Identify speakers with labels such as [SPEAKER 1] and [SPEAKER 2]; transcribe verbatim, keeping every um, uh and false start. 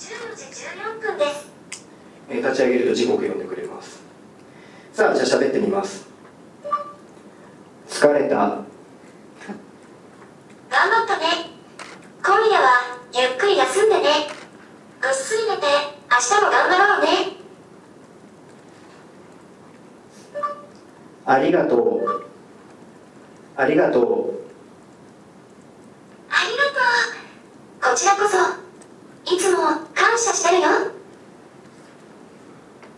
[SPEAKER 1] じゅうよじじゅうよんぷんです。
[SPEAKER 2] えー立ち上げると時刻読んでくれます。さあ、じゃあ喋ってみます。疲れた。
[SPEAKER 1] 頑張ったね。今夜はゆっくり休んでね。ぐっすり寝て明日も頑張ろうね。
[SPEAKER 2] ありがとう。ありがとう。